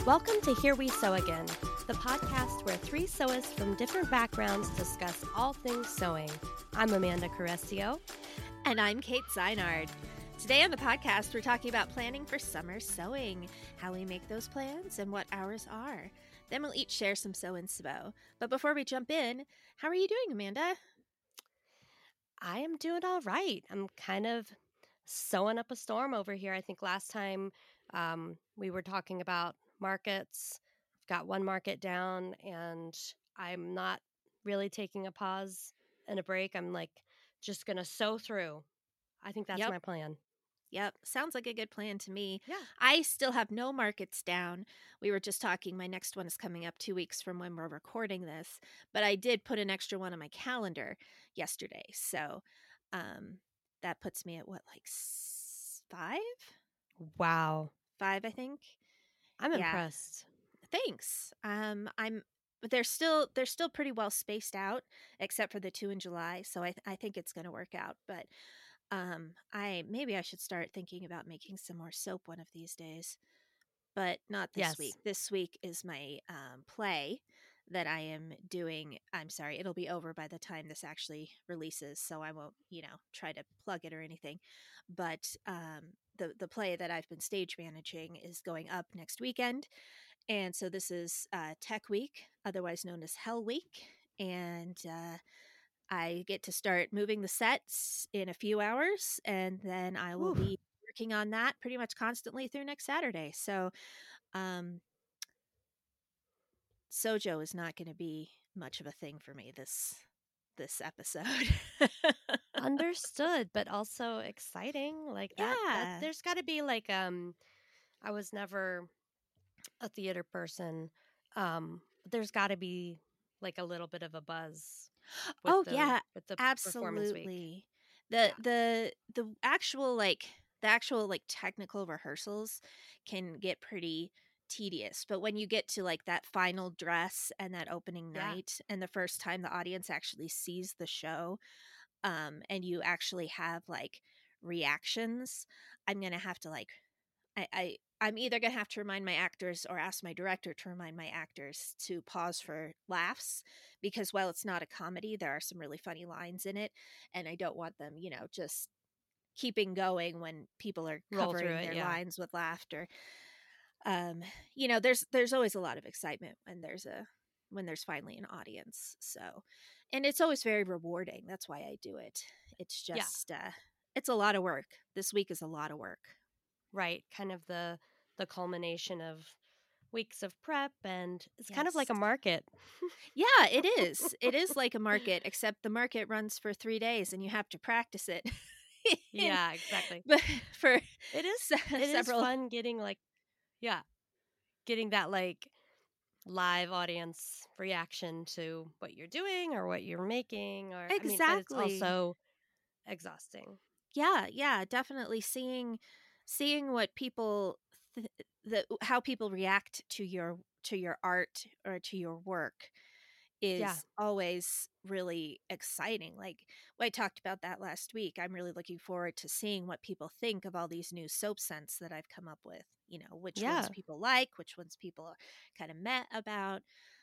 Welcome to Here We Sew Again, the podcast where three sewists from different backgrounds discuss all things sewing. I'm Amanda Caressio. And I'm Kate Zeinard. Today on the podcast, we're talking about planning for summer sewing, how we make those plans, and what ours are. Then we'll each share some sew inspo. But before we jump in, how are you doing, Amanda? I am doing all right. I'm kind of sewing up a storm over here. I think last time we were talking about markets. I've got one market down, and I'm not really taking a pause and a break. I'm just going to sew through. I think that's my plan. Yep. Sounds like a good plan to me. Yeah. I still have no markets down. We were just talking. My next one is coming up 2 weeks from when we're recording this, but I did put an extra one on my calendar yesterday. So that puts me at what, like 5? Wow. 5, I think. I'm Yeah. impressed. Thanks. But they're still pretty well spaced out, except for the 2 in July. So I think it's going to work out. But I should start thinking about making some more soap one of these days, but not this week. This week is my play that I am doing. I'm sorry, it'll be over by the time this actually releases, so I won't, try to plug it or anything. But the play that I've been stage managing is going up next weekend, and so this is Tech Week, otherwise known as Hell Week, and I get to start moving the sets in a few hours, and then I will be working on that pretty much constantly through next Saturday. So, Sojo is not going to be much of a thing for me this episode. Understood, but also exciting. That Yeah. there's got to be I was never a theater person. But there's got to be a little bit of a buzz with yeah, with the performance week. absolutely. The actual technical rehearsals can get pretty tedious, but when you get to that final dress and that opening night and the first time the audience actually sees the show, and you actually have reactions, I'm gonna have to I'm either gonna have to remind my actors or ask my director to remind my actors to pause for laughs, because while it's not a comedy, there are some really funny lines in it, and I don't want them, just keeping going when people are covering their lines with laughter. There's always a lot of excitement when there's finally an audience. So, and it's always very rewarding. That's why I do it. It's just it's a lot of work. This week is a lot of work. Right, kind of the culmination of weeks of prep, and it's kind of like a market. Yeah, it is. It is like a market, except the market runs for 3 days and you have to practice it. Yeah, exactly. But it is fun getting getting that live audience reaction to what you're doing or what you're making, or exactly. but it's also exhausting. Yeah, definitely seeing what people how people react to your art or to your work is always really exciting. Like, I talked about that last week. I'm really looking forward to seeing what people think of all these new soap scents that I've come up with, which ones people like, which ones people are kind of meh about.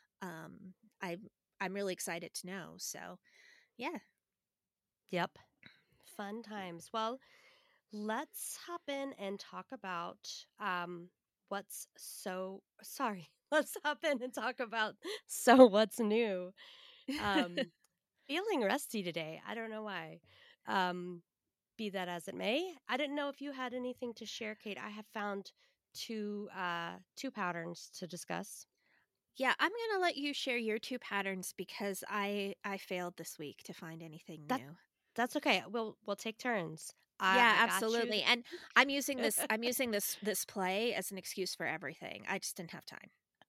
I'm really excited to know. So yeah. Yep. Fun times. Well, let's hop in and talk about what's so sorry. Let's hop in and talk about what's new. Feeling rusty today. I don't know why. Be that as it may, I didn't know if you had anything to share, Kate. I have found two patterns to discuss. Yeah, I'm going to let you share your 2 patterns because I failed this week to find anything new. That's okay. We'll take turns. Yeah, I absolutely. got you. And I'm using this play as an excuse for everything. I just didn't have time.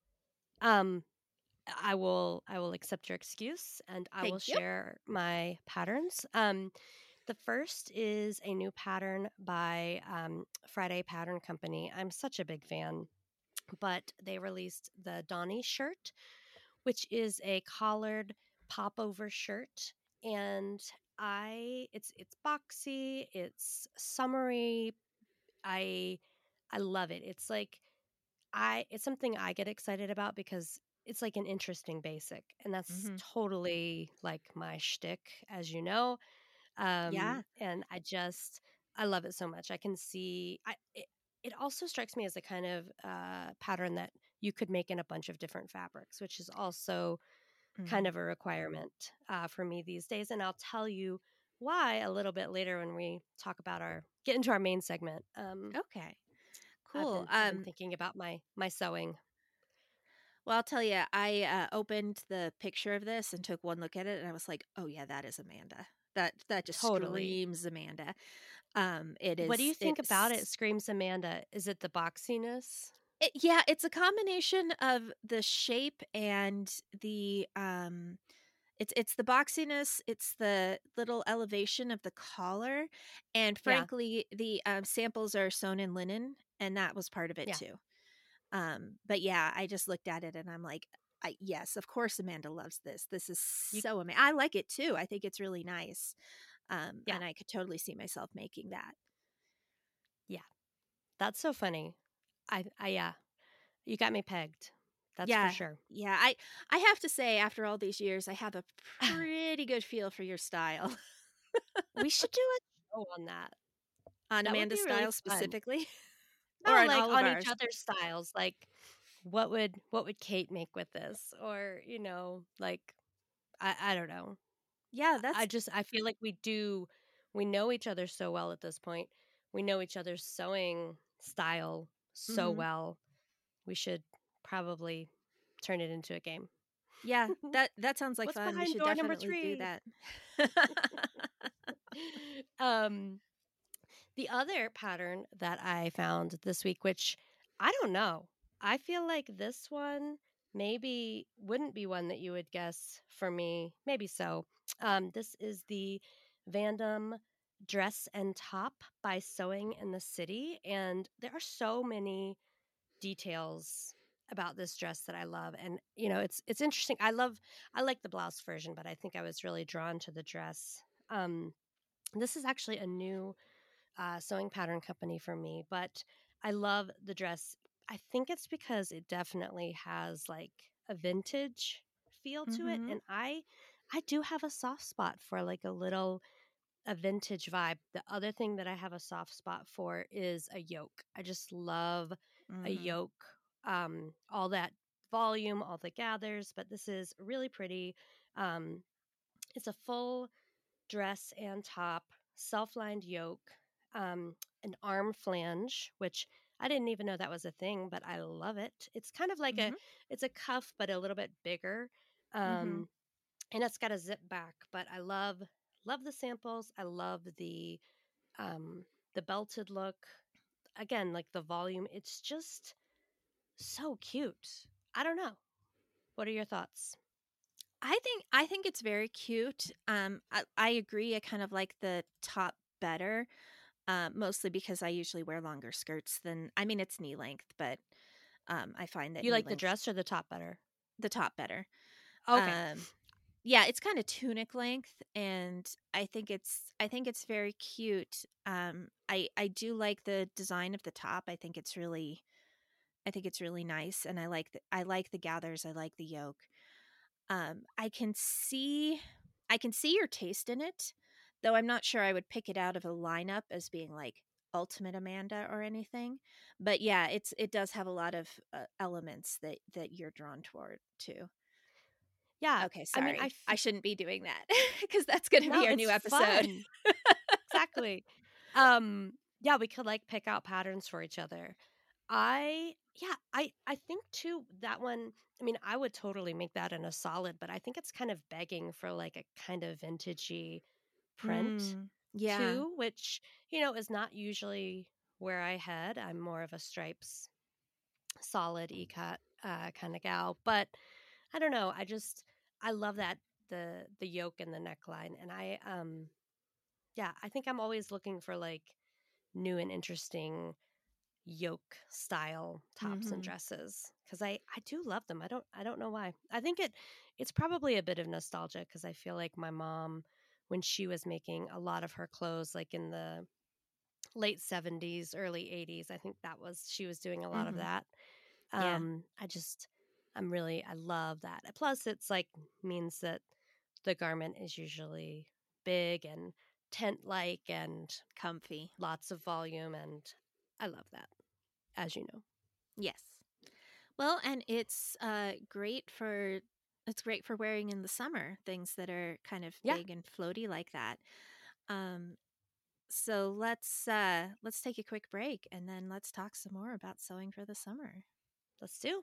I will accept your excuse, and I will share my patterns. The first is a new pattern by Friday Pattern Company. I'm such a big fan, but they released the Donnie shirt, which is a collared popover shirt, and it's boxy, it's summery. I love it. It's it's something I get excited about because it's like an interesting basic, and that's Mhm. totally like my shtick, as you know. Yeah. And I love it so much. I can see it also strikes me as a kind of pattern that you could make in a bunch of different fabrics, which is also kind Mhm. of a requirement for me these days. And I'll tell you why a little bit later when we talk about our get into our main segment. Okay. I've Cool. been thinking about my sewing. Well, I'll tell you, I opened the picture of this and took one look at it, and I was like, "Oh yeah, that is Amanda. That just Totally. screams Amanda." It What do you is. think about it? Screams Amanda. Is it the boxiness? Yeah, it's a combination of the shape and the it's the boxiness, it's the little elevation of the collar, and Yeah, frankly, the samples are sewn in linen, and that was part of it yeah. too. But yeah, I just looked at it and I'm like, yes, of course Amanda loves this. This is You so amazing. I like it too. I think it's really nice. yeah, And I could totally see myself making that. yeah. That's so funny. Yeah. You got me pegged. That's for Yeah. sure. Yeah. I have to say, after all these years, I have a pretty good feel for your style. We should do a show on that. On That would Amanda's be really style fun. specifically, or No, on like all of on each ours. other's styles. Like what would Kate make with this? Or, like I don't know. Yeah, I feel like we know each other so well at this point. We know each other's sewing style so mhm. well. We should probably turn it into a game. Yeah, that sounds like What's fun. We behind should door number definitely do 3? that. um The other pattern that I found this week, which I don't know, I feel like this one maybe wouldn't be one that you would guess for me. Maybe so. This is the Vandom dress and top by Sewing in the City. And there are so many details about this dress that I love. And, it's interesting. I like the blouse version, but I think I was really drawn to the dress. Um, this is actually a new sewing pattern company for me, but I love the dress. I think it's because it definitely has like a vintage feel to it, Mhm. and I do have a soft spot for like a vintage vibe. The other thing that I have a soft spot for is a yoke. I just love a Mhm. yoke. All that volume, all the gathers, but this is really pretty. Um, it's a full dress and top, self-lined yoke, an arm flange, which I didn't even know that was a thing, but I love it. It's kind of like Mhm. it's a cuff, but a little bit bigger, Mhm. um, and it's got a zip back. But I love the samples. I love the belted look. Again, like the volume. It's just so cute. I don't know. What are your thoughts? I think it's very cute. I agree. I kind of like the top better, mostly because I usually wear longer skirts than. I mean, it's knee length, but I find that You knee like the length dress or the top better? the top better. Okay. Um, yeah, it's kind of tunic length, and I think it's very cute. I do like the design of the top. I think it's really nice, and I like the gathers. I like the yoke. I can see your taste in it, though I'm not sure I would pick it out of a lineup as being like ultimate Amanda or anything. But yeah, it does have a lot of elements that you're drawn toward too. Yeah. Okay, I mean, sorry. I shouldn't be doing that because that's going to be no, our new it's episode. fun. Exactly. Yeah, we could like pick out patterns for each other. I think too that one, I mean, I would totally make that in a solid, but I think it's kind of begging for like a kind of vintagey print Yeah. too, which, is not usually where I head. I'm more of a stripes solid e-cut kind of gal, but I don't know. I love that the yoke and the neckline, and yeah, I think I'm always looking for like new and interesting yoke style tops and Mhm. dresses because I do love them. I don't know why. I think it's probably a bit of nostalgia because I feel like my mom, when she was making a lot of her clothes like in the late 70s, early 80s, I think that was she was doing a lot of Mhm. that. Yeah. I love that. Plus, it's like means that the garment is usually big and tent-like and Comfy. lots of volume, and I love that, as you know. Yes. Well, and it's great for wearing in the summer, things that are kind of Yeah, big and floaty like that. Um, so let's take a quick break and then let's talk some more about sewing for the summer. let's do.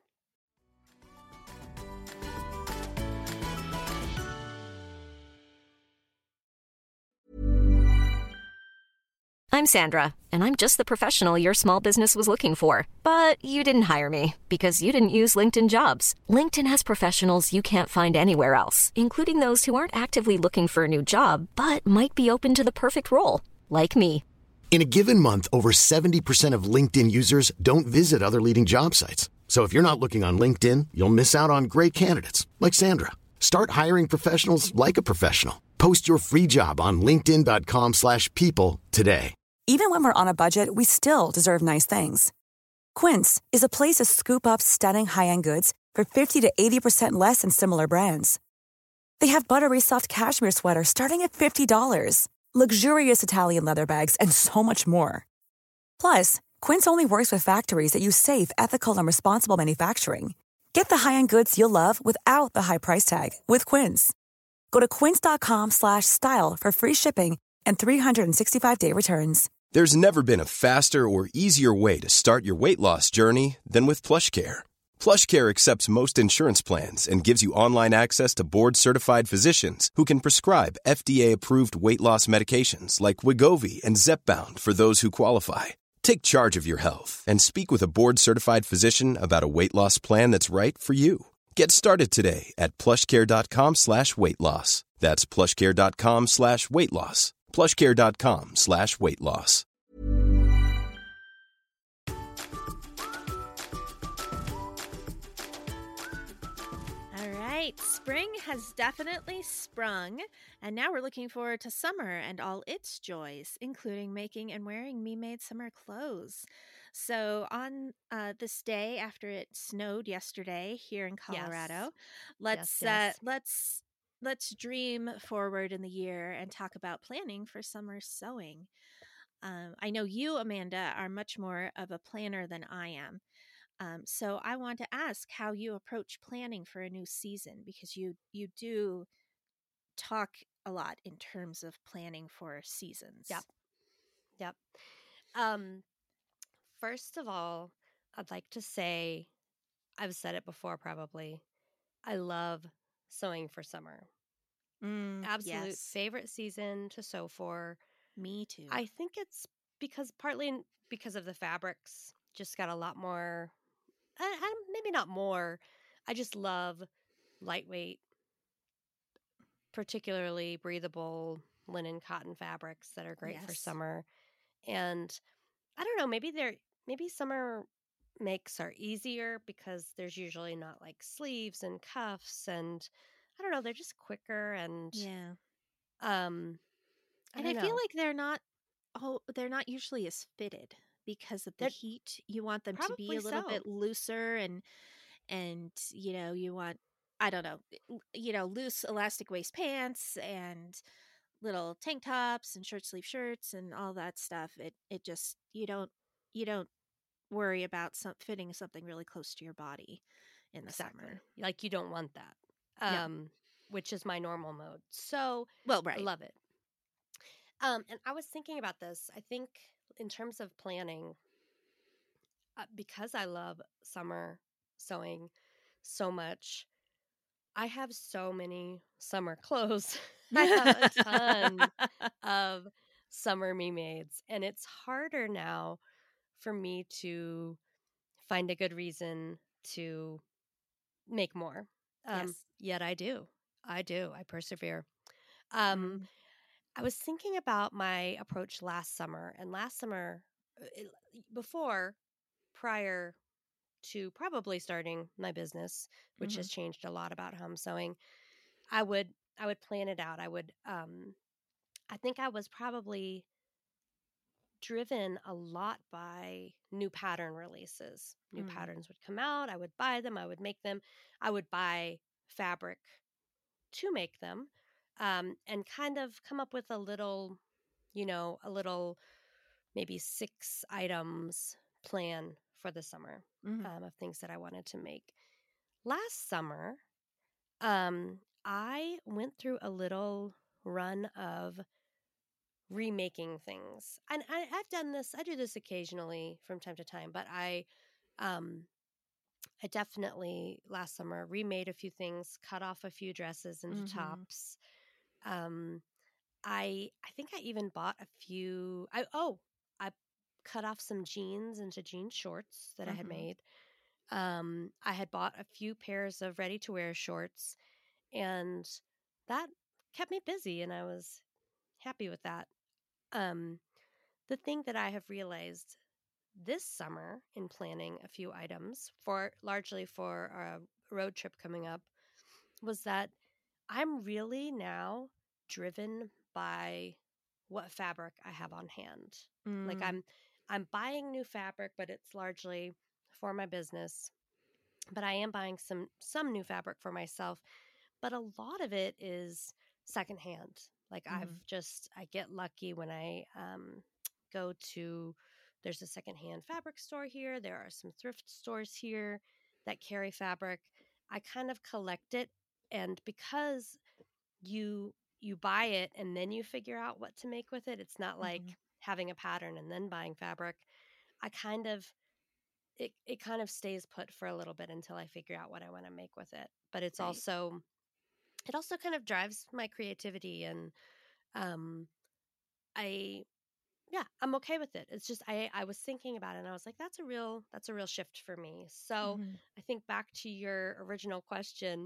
I'm Sandra, and I'm just the professional your small business was looking for. But you didn't hire me because you didn't use LinkedIn Jobs. LinkedIn has professionals you can't find anywhere else, including those who aren't actively looking for a new job, but might be open to the perfect role, like me. In a given month, over 70% of LinkedIn users don't visit other leading job sites. So if you're not looking on LinkedIn, you'll miss out on great candidates like Sandra. Start hiring professionals like a professional. Post your free job on linkedin.com/people today. Even when we're on a budget, we still deserve nice things. Quince is a place to scoop up stunning high-end goods for 50 to 80% less than similar brands. They have buttery soft cashmere sweaters starting at $50, luxurious Italian leather bags, and so much more. Plus, Quince only works with factories that use safe, ethical, and responsible manufacturing. Get the high-end goods you'll love without the high price tag with Quince. Go to quince.com/style for free shipping and 365-day returns. There's never been a faster or easier way to start your weight loss journey than with PlushCare. PlushCare accepts most insurance plans and gives you online access to board-certified physicians who can prescribe FDA-approved weight loss medications like Wegovy and Zepbound for those who qualify. Take charge of your health and speak with a board-certified physician about a weight loss plan that's right for you. Get started today at plushcare.com/weight loss. That's plushcare.com/weight loss. plushcare.com/weight loss. All right, spring has definitely sprung, and now we're looking forward to summer and all its joys, including making and wearing me-made summer clothes. So, on this day after it snowed yesterday here in Yes, Colorado, let's uh, yes. let's let's dream forward in the year and talk about planning for summer sewing. I know you, Amanda, are much more of a planner than I am. So I want to ask how you approach planning for a new season because you do talk a lot in terms of planning for Yep, seasons. yep. Um, First of all, I'd like to say I've said it before probably. I love sewing for summer. Absolute Yes, favorite season to sew for. me too. I think it's because of the fabrics. Just got a lot more. Maybe not more. I just love lightweight, particularly breathable linen cotton fabrics that are great for Yes, summer. And I don't know, maybe summer makes are easier because there's usually not like sleeves and cuffs, and I don't know, they're just quicker, and yeah, um I and I don't feel know. like they're not usually as fitted because of the They're heat. You want them to be probably a little so. bit looser and you want I don't know, loose elastic waist pants and little tank tops and short sleeve shirts and all that stuff. It just you don't worry about fitting something really close to your body in the Exactly. summer. Like you don't want that. No. Which is my normal mode. So Well, I right. love it. And I was thinking about this. I think in terms of planning, because I love summer sewing so much, I have so many summer clothes. I have a ton of summer me mades, and it's harder now for me to find a good reason to make more. Yes. Yet I do. I do. I persevere. Um, Mm, I was thinking about my approach last summer, and last summer, before, prior to probably starting my business, which hmm has changed a lot about home sewing, I would I would plan it out. I think I was probably driven a lot by new pattern releases. New Mm. patterns would come out. I would buy them. I would make them. I would buy fabric to make them, and kind of come up with a little, a little maybe 6 items plan for the summer, Mm-hmm. of things that I wanted to make. Last summer, I went through a little run of remaking things. And I've done this, I do this occasionally from time to time, but um I definitely last summer remade a few things, cut off a few dresses into Mm-hmm. tops. Um I think I even bought a few I cut off some jeans into jean shorts that I had Mm-hmm. made. I had bought a few pairs of ready to wear shorts, and that kept me busy, and I was happy with that. Um The thing that I have realized this summer in planning a few items for largely for a road trip coming up was that I'm really now driven by what fabric I have on hand. Like Mm. I'm buying new fabric, but it's largely for my business. But I am buying some new fabric for myself, but a lot of it is secondhand. Like Mm-hmm. I get lucky when I go to, there's a secondhand fabric store here. There are some thrift stores here that carry fabric. I kind of collect it. And because you buy it and then you figure out what to make with it, it's not like Mm-hmm. having a pattern and then buying fabric. I kind of, it kind of stays put for a little bit until I figure out what I want to make with it. But Right. it also kind of drives my creativity, and um I I'm okay with it. It's just I was thinking about it and I was like, that's a real shift for me. So Mm-hmm. I think back to your original question,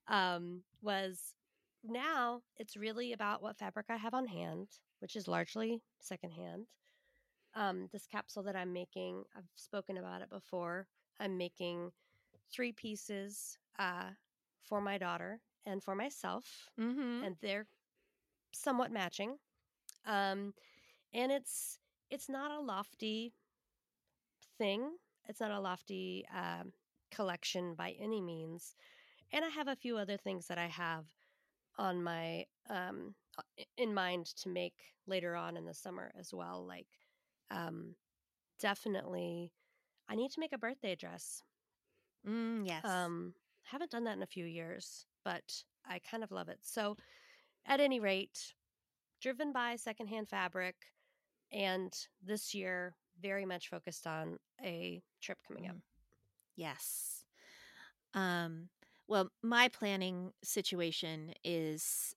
was now it's really about what fabric I have on hand, which is largely secondhand. This capsule that I'm making, I've spoken about it before. I'm making 3 pieces for my daughter and for myself, Mm-hmm. and they're somewhat matching. Um, and it's not a lofty thing. It's not a lofty collection by any means. And I have a few other things that I have on my in mind to make later on in the summer as well. Like, um, definitely, I need to make a birthday dress. Yes. Haven't done that in a few years, but I kind of love it. So, at any rate, driven by secondhand fabric, and this year very much focused on a trip coming up. Mm. Yes. Um, well, my planning situation is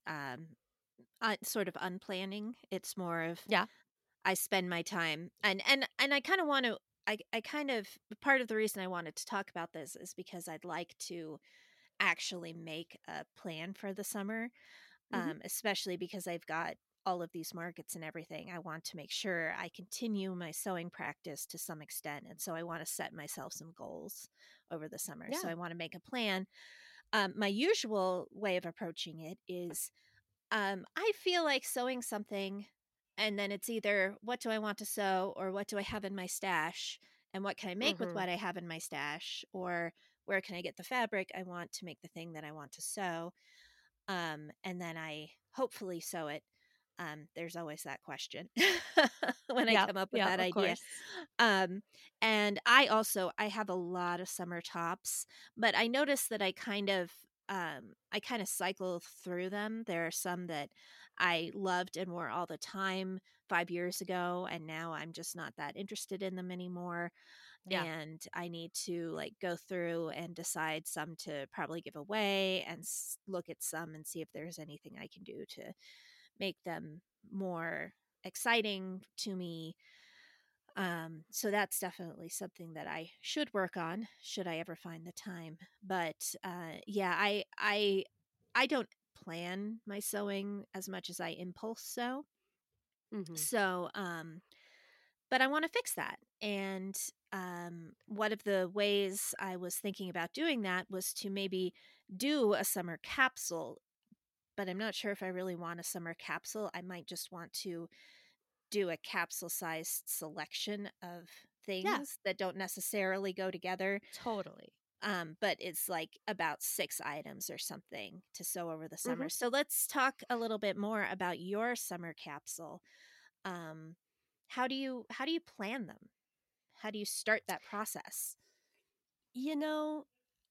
sort of unplanning. It's more of Yeah. I spend my time and I kind of want to. I kind of part of the reason I wanted to talk about this is because I'd like to actually make a plan for the summer, Hmm. especially because I've got all of these markets and everything. I want to make sure I continue my sewing practice to some extent. And so I want to set myself some goals over the summer. So Yeah. I want to make a plan. My usual way of approaching it is I feel like sewing something, and then it's either what do I want to sew or what do I have in my stash, and what can I make with Hmm. what I have in my stash, or where can I get the fabric I want to make the thing that I want to sew. And then I hopefully sew it. There's always that question when I Yep. come up with Yep. that Of idea. course. Um, and I have a lot of summer tops, but I notice that I kind of cycle through them. There are some that I loved and wore all the time 5 years ago, and now I'm just not that interested in them anymore. Yeah. And I need to like go through and decide some to probably give away and look at some and see if there's anything I can do to make them more exciting to me. So that's definitely something that I should work on should I ever find the time. But yeah, I don't plan my sewing as much as I impulse sew. Hmm. So but I want to fix that. And one of the ways I was thinking about doing that was to maybe do a summer capsule, but I'm not sure if I really want a summer capsule. I might just want to do a capsule-sized selection of Yeah, things that don't necessarily go together. totally. But it's like about 6 items or something to sew over the Hmm. summer. So let's talk a little bit more about your summer capsule. Um, how do you plan them? How do you start that process? You know,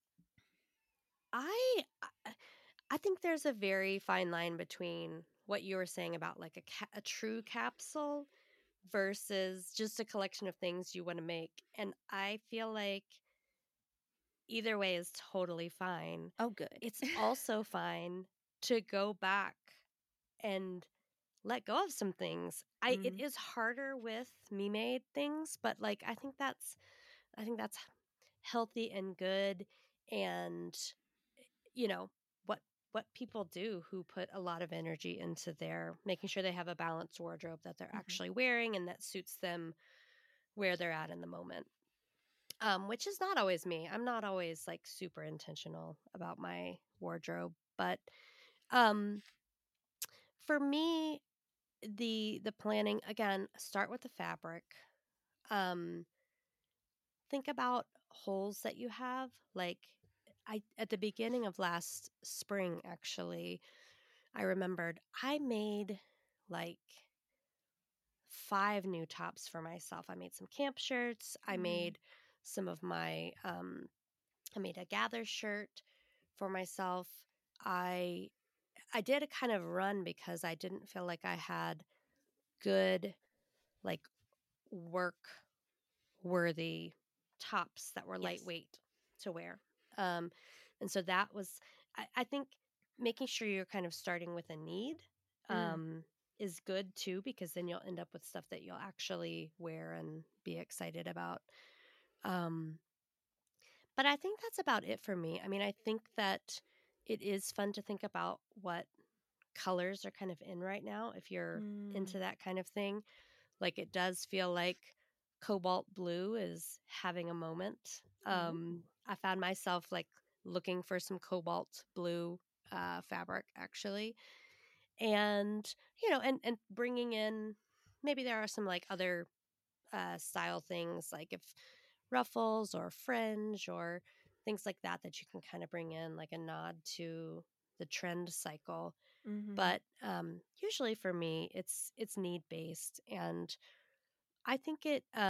I I I think there's a very fine line between what you were saying about like a true capsule versus just a collection of things you want to make. And I feel like either way is totally fine. Oh, good. It's also fine to go back and let go of some things. It Mm, is harder with me made things, but like I think that's healthy and good, and you know what people do who put a lot of energy into their making sure they have a balanced wardrobe that they're mhm. actually wearing and that suits them where they're at in the moment. Which is not always me. I'm not always like super intentional about my wardrobe, but um for me, the planning again, start with the fabric. Um think about holes that you have. Like I at the beginning of last spring actually, I remembered I made like 5 new tops for myself. I made some camp shirts. I Mm, made some of my I made a gather shirt for myself. I I did a kind of run because I didn't feel like I had good like work worthy tops that were yes. lightweight to wear. Um and so that was I think making sure you're kind of starting with a need Mm, um is good too, because then you'll end up with stuff that you'll actually wear and be excited about. Um But I think that's about it for me. I mean, I think that it is fun to think about what colors are kind of in right now if you're mm. into that kind of thing. Like it does feel like cobalt blue is having a moment. Ooh. I found myself like looking for some cobalt blue fabric actually, and and bringing in maybe there are some like other style things like if ruffles or fringe or things like that that you can kind of bring in like a nod to the trend cycle. Mhm. But usually for me it's need based, and I think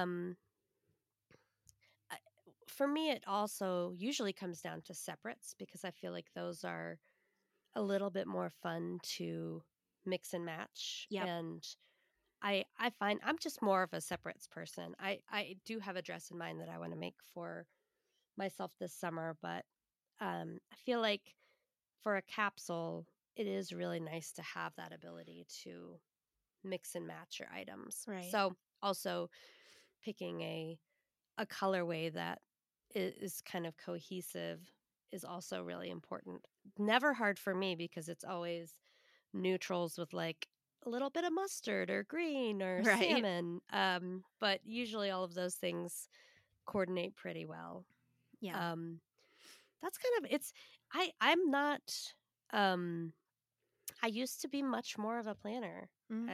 I- for me it also usually comes down to separates because I feel like those are a little bit more fun to mix and match. Yep. And I find I'm just more of a separates person. I do have a dress in mind that I want to make for myself this summer, but I feel like for a capsule, it is really nice to have that ability to mix and match your items. Right. So also picking a colorway that is kind of cohesive is also really important. Never hard for me because it's always neutrals with like a little bit of mustard or green or Right. salmon. But usually all of those things coordinate pretty well. Yeah. Um, that's kind of it's I'm not um I used to be much more of a planner. Mm,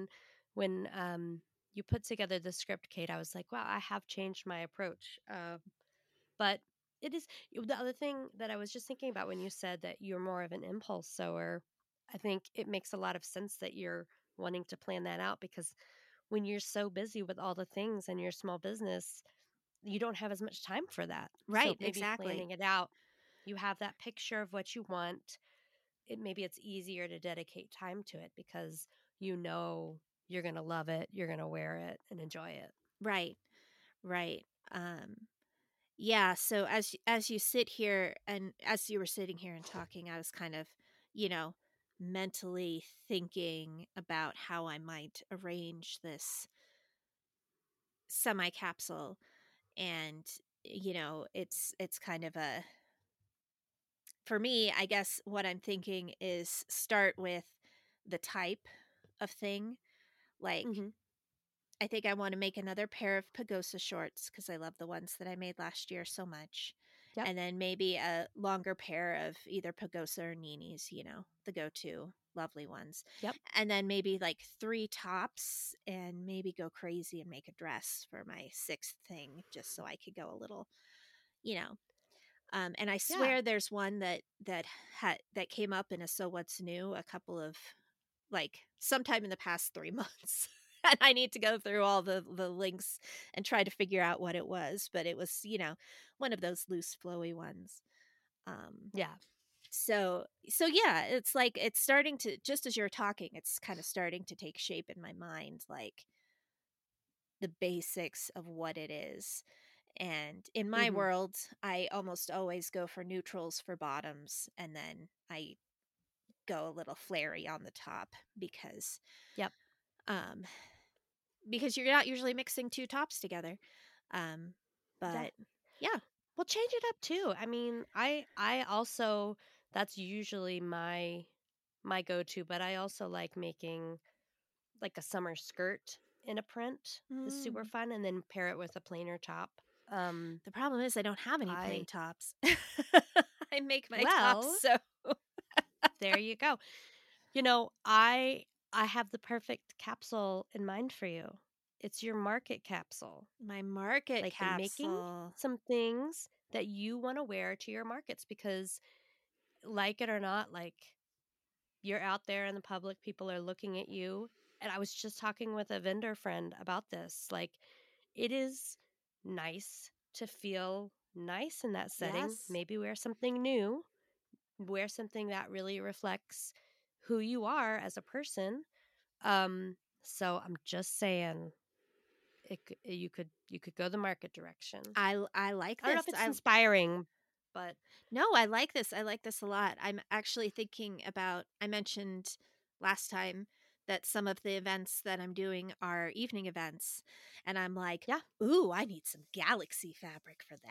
When you put together the script, Kate, I was like, wow, I have changed my approach. But it is the other thing that I was just thinking about when you said that you're more of an impulse sower. I think it makes a lot of sense that you're wanting to plan that out because when you're so busy with all the things in your small business, you don't have as much time for that. So right. maybe Exactly. planning it out, you have that picture of what you want. Maybe it's easier to dedicate time to it because you know you're going to love it, you're going to wear it and enjoy it. Right. Right. Yeah. So as you sit here and as you were sitting here and talking, I was kind of, you know, mentally thinking about how I might arrange this semi capsule, and it's kind of a for me, I guess what I'm thinking is start with the type of thing. Like, Hmm. I think I want to make another pair of Pagosa shorts because I love the ones that I made last year so much. Yep. And then maybe a longer pair of either Pagosa or Nini's, the go to. lovely ones. Yep. And then maybe like 3 tops, and maybe go crazy and make a dress for my 6th thing, just so I could go a little, you know. And I Yeah. swear there's one that came up in a So What's New a couple of, like, sometime in the past 3 months. And I need to go through all the links and try to figure out what it was, but it was, one of those loose flowy ones. Um Yeah. so yeah, it's like it's starting to, just as you're talking, it's kind of starting to take shape in my mind, like the basics of what it is. And in my Mm-hmm. world, I almost always go for neutrals for bottoms, and then I go a little flary on the top, Yep. um because you're not usually mixing 2 tops together. Um Yeah. but yeah. Well, change it up too. I mean, I also, that's usually my go-to, but I also like making like a summer skirt in a print is super Mm. fun, and then pair it with a plainer top. The problem is I don't have any plain I tops. I make my well, tops so there you go. You know, I have the perfect capsule in mind for you. It's your market capsule. my market Like making capsule. some things that you want to wear to your markets because like it or not, like you're out there in the public, people are looking at you. And I was just talking with a vendor friend about this. Like it is nice to feel nice in that setting. Yes. Maybe wear something new, wear something that really reflects who you are as a person. So I'm just saying you could go the market direction. I like I don't know this. if it's inspiring, but No, I like this. I like this a lot. I'm actually thinking about, I mentioned last time that some of the events that I'm doing are evening events. And I'm like, yeah. ooh, I need some galaxy fabric for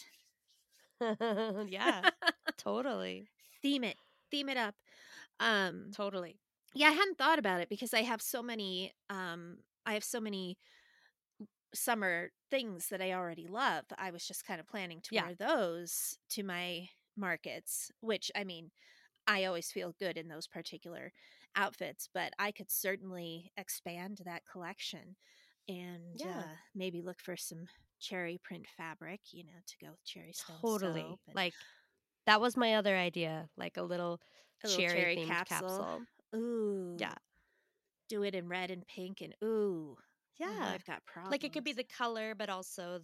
Yeah, that. totally. Theme it, theme it up. Um, Totally. yeah, I hadn't thought about it because I have so many summer things that I already love. I was just kind of planning to Yeah, wear those to my markets, which, I mean, I always feel good in those particular outfits, but I could certainly expand that collection and yeah, maybe look for some cherry print fabric, to go with cherry stone totally. soap, and Like that was my other idea, like a little a little cherry cherry themed capsule. capsule. Ooh, Yeah. do it in red and pink, and ooh, Yeah. I've got Like it could be problems. the color, but also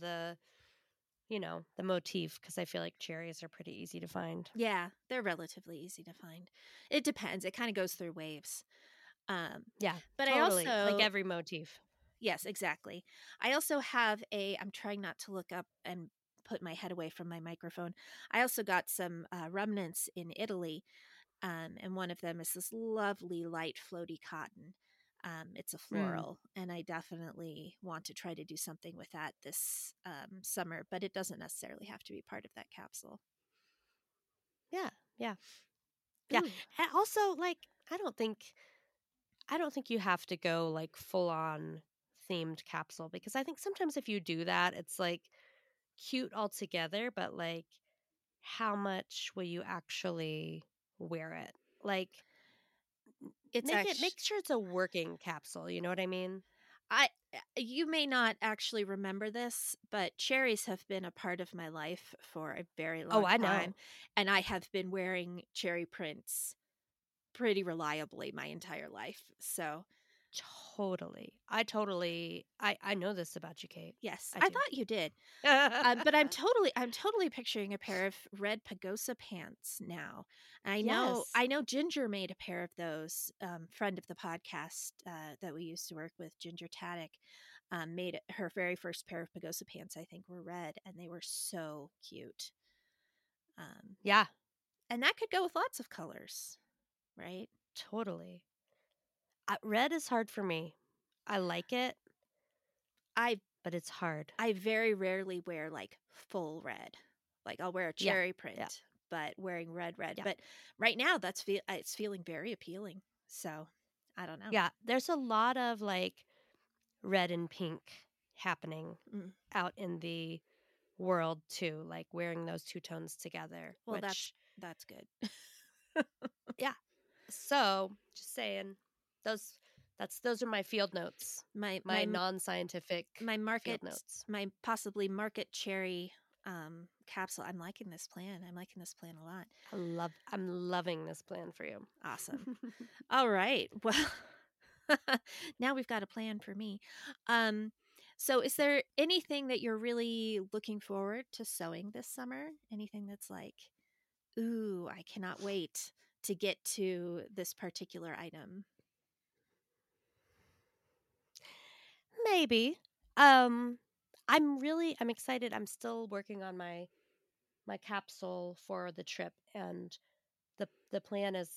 the motif, because I feel like cherries are pretty easy to find. Yeah, they're relatively easy to find. It depends. It kind of goes through waves. Um, Yeah, but I totally. Like also, every motif. yes, exactly. I also have I'm trying not to look up and put my head away from my microphone. I also got some remnants in Italy, and one of them is this lovely light floaty cotton. It's a Mm. floral, and I definitely want to try to do something with that this summer, but it doesn't necessarily have to be part of that capsule. Yeah, yeah, yeah. Ooh. And also, like, I don't think you have to go like full on themed capsule because I think sometimes if you do that, it's like cute altogether, but like how much will you actually wear it? Like It's make actually, sure it's a working capsule, you know what I mean? you may not actually remember this, but cherries have been a part of my life for a very Oh, long I time, know. and I have been wearing cherry prints pretty reliably my entire life. So, Totally. I know this about you, Kate. yes, I I do. thought you did. But I'm totally picturing a pair of red pagosa pants now. I know Yes. I know Ginger made a pair of those. Friend of the podcast that we used to work with, Ginger Taddick, made her very first pair of pagosa pants. I think were red, and they were so cute. Um, Yeah, and that could go with lots of colors, right? totally. Red is hard for me. I like it, I but it's hard. I very rarely wear like full red. Like I'll wear a Yeah. cherry Yeah. print, but wearing red. Yeah. But right now it's feeling very appealing. So, I don't know. Yeah. There's a lot of like red and pink happening Mm. out in the world too, like wearing those two tones together, Well, that's which that's good. yeah. So, just saying, those those are my field notes. My non-scientific field notes. My possibly market cherry capsule. I'm liking this plan. I'm liking this plan a lot. I'm loving this plan for you. Awesome. All right. Well, now we've got a plan for me. So is there anything that you're really looking forward to sewing this summer? Anything that's like, ooh, I cannot wait to get to this particular item? Maybe. I'm excited. I'm still working on my capsule for the trip, and the plan is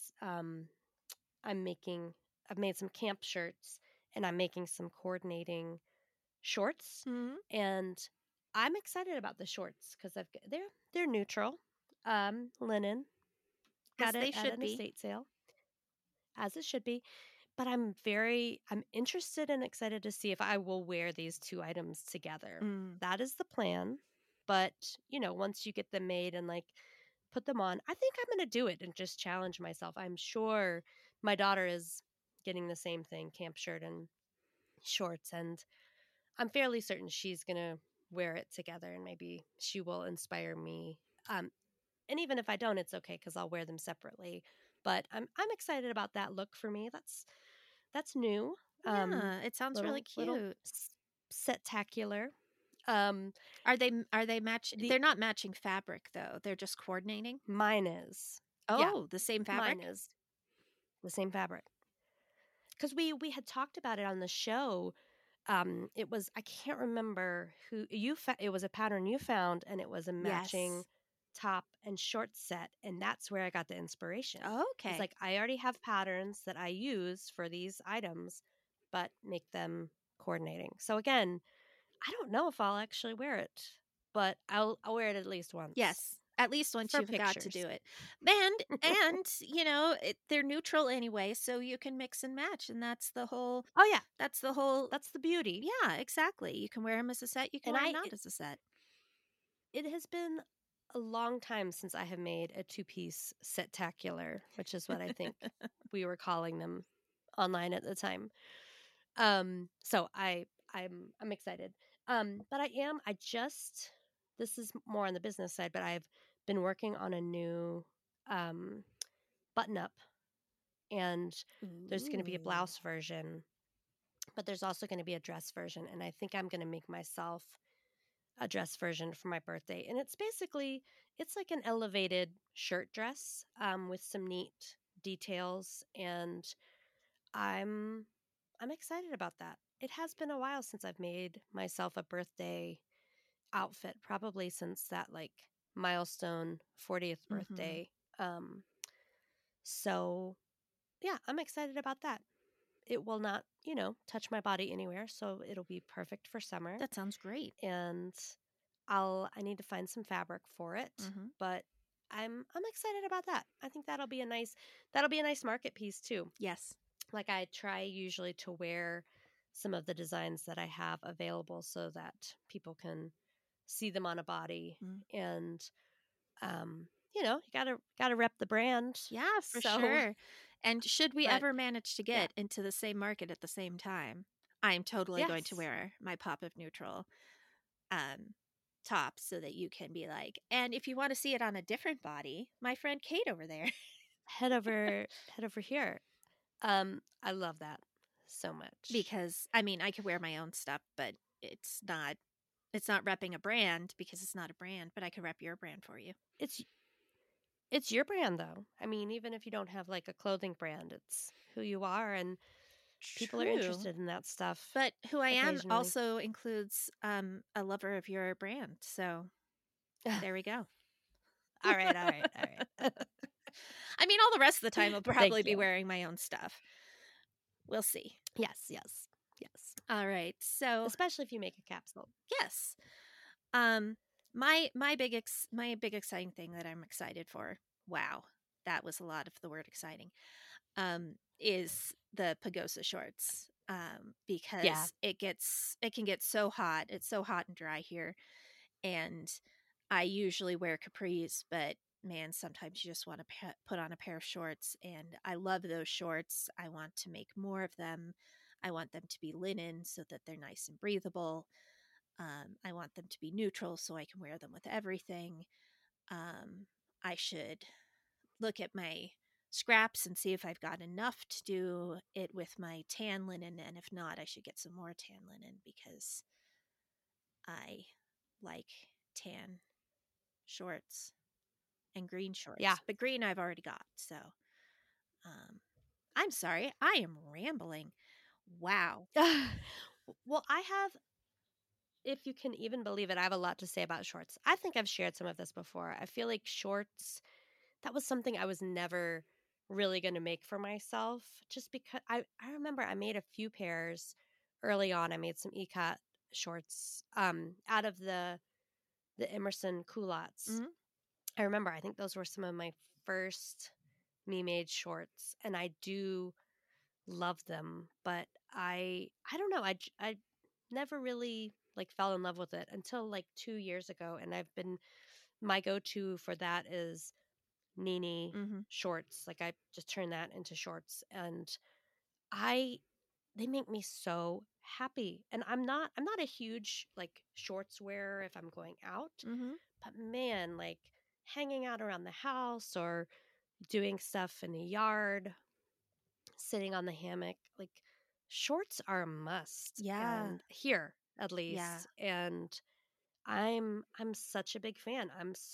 I'm making I've made some camp shirts, and I'm making some coordinating shorts, Mm-hmm. and I'm excited about the shorts because they're neutral, linen. As Got it they at should an be. estate sale, as it should be. But I'm interested and excited to see if I will wear these two items together. Mm. That is the plan. But, once you get them made and like put them on, I think I'm going to do it and just challenge myself. I'm sure my daughter is getting the same thing, camp shirt and shorts, and I'm fairly certain she's going to wear it together, and maybe she will inspire me. And even if I don't, it's okay because I'll wear them separately. But I'm excited about that look for me. That's new. Yeah, it sounds really Little cute. set-tacular. Um, Are they matching? They're not matching fabric though. They're just coordinating. Mine is. Yeah, Oh, the same fabric? mine is the same fabric. Because we had talked about it on the show. It was, I can't remember who it was a pattern you found, and it was a matching Yes. top and short set, and that's where I got the inspiration. Okay. It's like I already have patterns that I use for these items, but make them coordinating. So again, I don't know if I'll actually wear it, but I'll wear it at least once. Yes. At least once For you've got to pictures. do it. And they're neutral anyway, so you can mix and match, and that's the whole Oh yeah, that's the whole that's the beauty. Yeah, exactly. You can wear them as a set, you can And wear them not as a set. it has been a long time since I have made a two-piece set-tacular, which is what I think we were calling them online at the time. So I'm excited. But this is more on the business side, but I've been working on a new button up, and there's going to be a blouse version, but there's also going to be a dress version, and I think I'm going to make myself a dress version for my birthday. And it's like an elevated shirt dress with some neat details, and I'm excited about that. It has been a while since I've made myself a birthday outfit, probably since that like milestone 40th birthday. So yeah, I'm excited about that. It will not, touch my body anywhere, so it'll be perfect for summer. That sounds great. And I need to find some fabric for it, but I'm excited about that. I think that'll be a nice market piece too. Yes. Like I try usually to wear some of the designs that I have available so that people can see them on a body, and you gotta rep the brand. Yeah, for sure. And should we But, ever manage to get into the same market at the same time, I'm totally going to Yes. wear my Pop of Neutral top so that you can be like, and if you want to see it on a different body, my friend Kate over there. head over here. I love that so much. Because I mean, I could wear my own stuff, but it's not repping a brand because it's not a brand, but I could rep your brand for you. It's your brand though. I mean, even if you don't have like a clothing brand, it's who you are, and people are interested in that stuff. But who I am occasionally. also includes a lover of your brand. So there we go. All right. I mean, all the rest of the time I'll probably be you. wearing my own stuff. We'll see. Yes. All right. So especially if you make a capsule. yes. My big exciting thing that I'm excited for. Wow, that was a lot of the word exciting. Is the Pagosa shorts. Because it can get so hot. It's so hot and dry here, and I usually wear capris, but man, sometimes you just want to put on a pair of shorts, and I love those shorts. I want to make more of them. I want them to be linen so that they're nice and breathable. I want them to be neutral so I can wear them with everything. I should look at my scraps and see if I've got enough to do it with my tan linen, and if not, I should get some more tan linen because I like tan shorts and green shorts. Yeah. But green I've already got, so I'm sorry, I am rambling. Wow. Well, I have, if you can even believe it, I have a lot to say about shorts. I think I've shared some of this before. I feel like shorts, that was something I was never really going to make for myself, just because I remember I made a few pairs early on. I made some e-cut shorts out of the Emerson culottes. Mhm. I remember, I think those were some of my first me-made shorts, and I do love them, but I don't know, I never really like fell in love with it until like 2 years ago, and I've been, my go-to for that is Nini Mhm. shorts. Like I just turn that into shorts, and I they make me so happy. And I'm not a huge like shorts wearer if I'm going out, Mhm. but man, like hanging out around the house or doing stuff in the yard, sitting on the hammock, like shorts are a must. Yeah. And here at Yeah. least. And I'm such a big fan.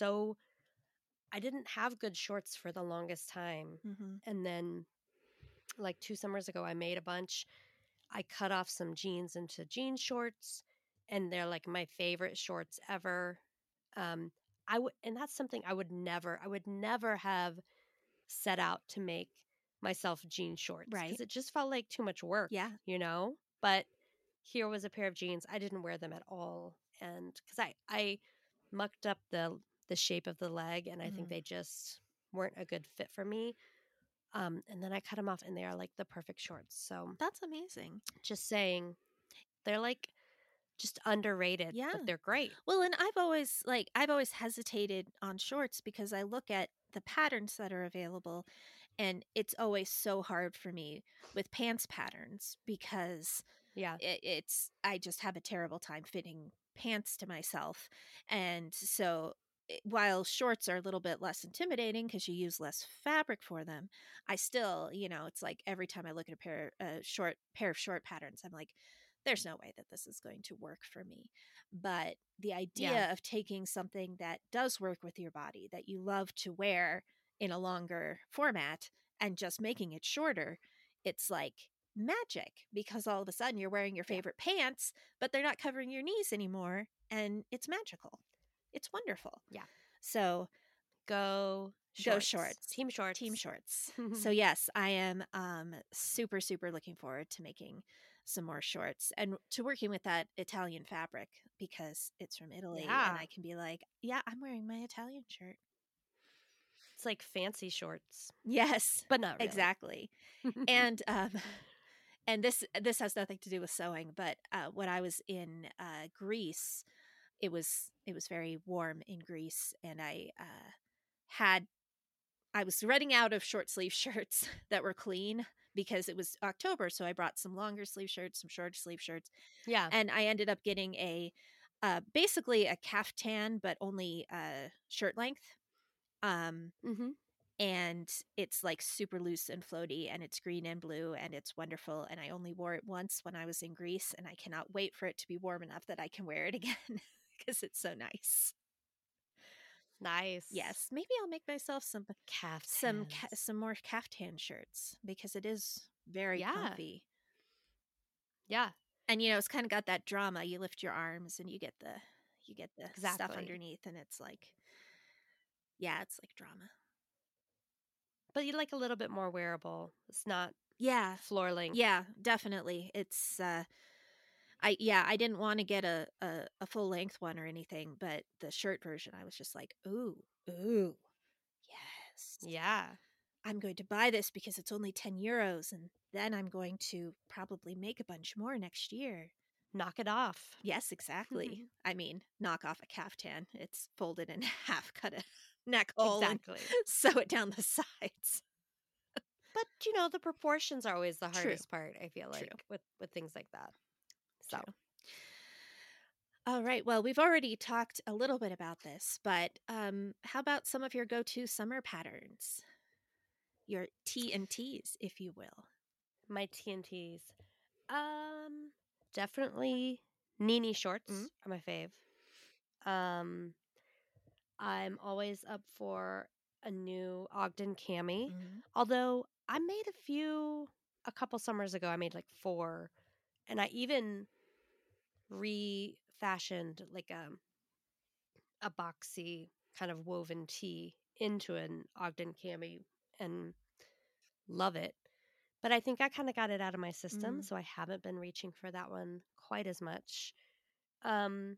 I didn't have good shorts for the longest time. Mhm. And then like 2 summers ago I made a bunch. I cut off some jeans into jean shorts, and they're like my favorite shorts ever. Um and that's something I would never have set out to make myself jean shorts Right. because it just felt like too much work, Yeah. But here was a pair of jeans. I didn't wear them at all, and because I mucked up the shape of the leg, and I think Mhm. they just weren't a good fit for me. And then I cut them off, and they are like the perfect shorts. So That's amazing. just saying, they're like just underrated, Yeah. but they're great. Well, and I've always hesitated on shorts because I look at the patterns that are available, and it's always so hard for me with pants patterns because Yeah, I just have a terrible time fitting pants to myself. And so while shorts are a little bit less intimidating because you use less fabric for them, I still, it's like every time I look at a pair of short patterns, I'm like, there's no way that this is going to work for me. But the yeah, idea of taking something that does work with your body that you love to wear in a longer format and just making it shorter, it's like magic because all of a sudden you're wearing your yeah, favorite pants, but they're not covering your knees anymore. And it's magical. It's wonderful. yeah. So Go go shorts, shorts, team team shorts. shorts. So yes, I am super, super looking forward to making some more shorts and to working with that Italian fabric because it's from Italy and Yeah, I can be like, yeah, I'm wearing my Italian shirt. it's like fancy shorts, Yes, but not really. exactly. And and this has nothing to do with sewing, but when I was in Greece, it was very warm in Greece, and had I was running out of short sleeve shirts that were clean because it was October, so I brought some longer sleeve shirts, some shorter sleeve shirts, Yeah. and I ended up getting basically a caftan, but only shirt length. Um, Mm-hmm. and it's like super loose and floaty, and it's green and blue, and it's wonderful. And I only wore it once when I was in Greece, and I cannot wait for it to be warm enough that I can wear it again because it's so nice. Nice. Yes, maybe I'll make myself Caftans. some more caftan shirts because it is very Yeah. comfy. Yeah. And it's kind of got that drama. You lift your arms and you get the stuff Exactly. underneath, and it's like, yeah, it's like drama. But you like a little bit more wearable. It's not Yeah. floor length. Yeah, definitely. It's I didn't want to get a full length one or anything, but the shirt version I was just like, ooh, yes. Yeah. I'm going to buy this because it's only 10 euros, and then I'm going to probably make a bunch more next year. Knock it off. Yes, exactly. I mean, knock off a caftan. It's folded in half, cut neck hole Exactly. and sew it down the sides. But the proportions are always the True. hardest part, I feel True. like, with things like that. So, True. All right. Well, we've already talked a little bit about this, but how about some of your go-to summer patterns? Your T&Ts, if you will. my TNTs. Definitely Nini shorts are my fave. Um, I'm always up for a new Ogden cami. Although I made a couple summers ago, I made like 4, and I even refashioned like a boxy kind of woven tee into an Ogden cami and love it. But I think I kind of got it out of my system, so I haven't been reaching for that one quite as much. Um,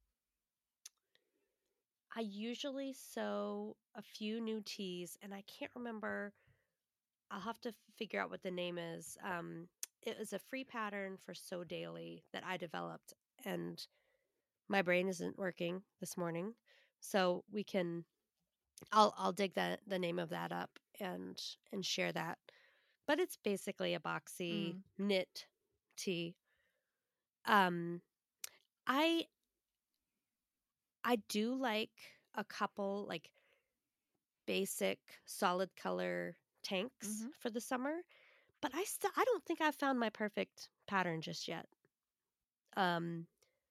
I usually sew a few new tees, and I can't remember. I'll have to figure out what the name is. It was a free pattern for Sew Daily that I developed, and my brain isn't working this morning, so we can. I'll dig the name of that up and share that. But it's basically a boxy knit tee. Um, I I do like a couple like basic solid color tanks for the summer, but I don't think I've found my perfect pattern just yet. Um,